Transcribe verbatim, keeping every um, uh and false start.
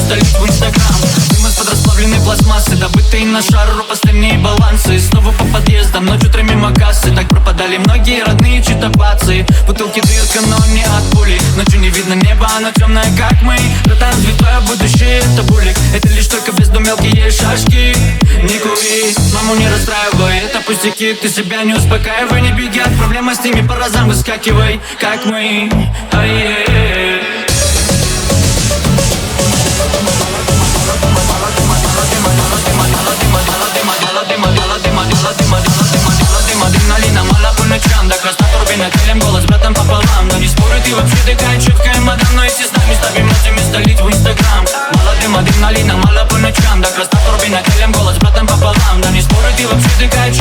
столиц в инстаграм. Дым из-под расплавленной пластмассы, добытые на шару постельные балансы. И снова по подъездам, ночь утром мимо кассы. Так пропадали многие родные читапацы. Бутылки дырка, но не от пули. Ночью не видно неба, оно темное, как мы. Братан, твое будущее это булик. Это лишь только в безду мелкие шашки. Не кури, маму не расстраивай, это пустяки. Ты себя не успокаивай, не беги от проблемы, с ними по разам выскакивай, как мы. Ай-е-е. Адреналина мало по ночам, до красна турбина, телем голос братом пополам. Но не спорю, ты вообще такая четкая мадам. Но если с нами ставим этими столить в инстаграм. Мало дым, адреналина, мало по ночам, до красна турбина, телем голос братом пополам. Но не спорю, ты вообще такая